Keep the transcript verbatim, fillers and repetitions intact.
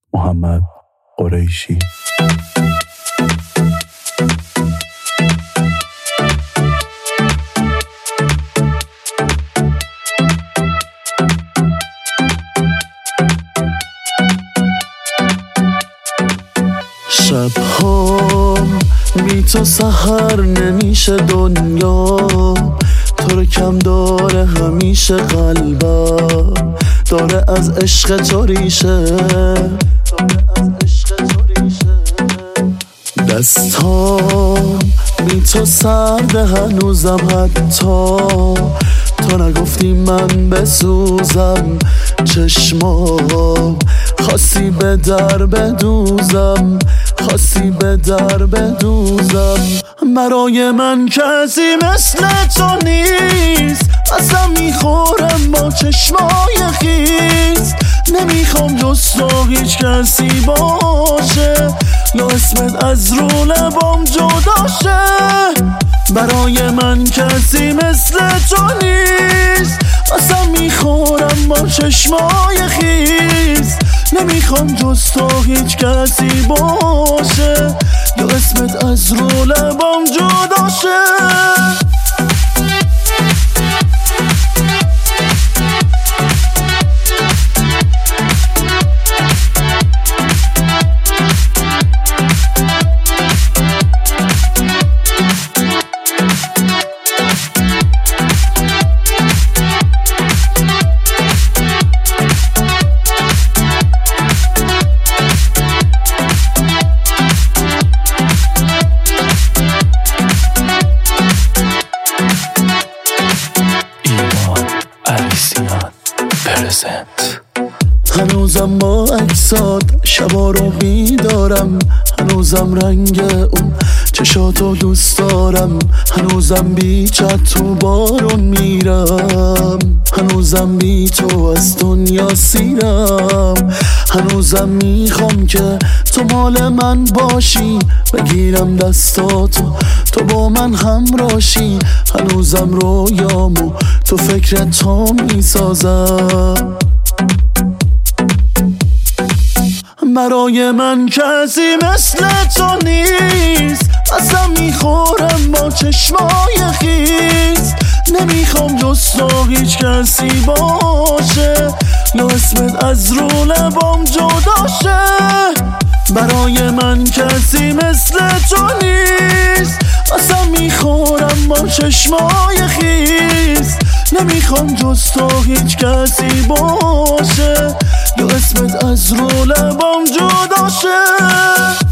محمد قریشی. شبها بی تو سحر نمیشه دنیا، تو رو کم داره همیشه قلبم، داره از عشق تو ریشه، دستام بی تو سرده هنوزم، حتی تو نگفتی من بسوزم، چشمام خواستی به در بدوزم، خواستی به در بدوزم. برای من کسی مثل تو نیست، اصلا میخورم با چشمای خیس، نمیخوام جز تو هیچ کسی باشه، یا اسمت از رو لبام جداشه. برای من کسی مثل تو نیست، اصلا میخورم با چشمای خیس، نمیخوام جز تو هیچ کسی باشه، یا اسمت از رو لبام جداشه. هنوزم با عکسات شبا رو بیدارم، هنوزم رنگ اون چشاتو دوست دارم، هنوزم بی چت تو بارون میرم، هنوزم بی تو از دنیا سیرم، هنوزم میخوام که تو مال من باشی، بگیرم دستاتو تو با من همراشی، هنوزم رویامو تو فکر تو میسازم. برای من کسی مثل تو نیست، اصلا میخورم با چشمای خیس، نمیخوام جز تو هیچ کسی باشه، یا اسمت از رو لبام جداشه. برای من کسی مثل تو نیست، اصلا میخورم با چشمای خیس، نمیخوام جز تو هیچ کسی باشه، یا اسمت از رو لبام جداشه.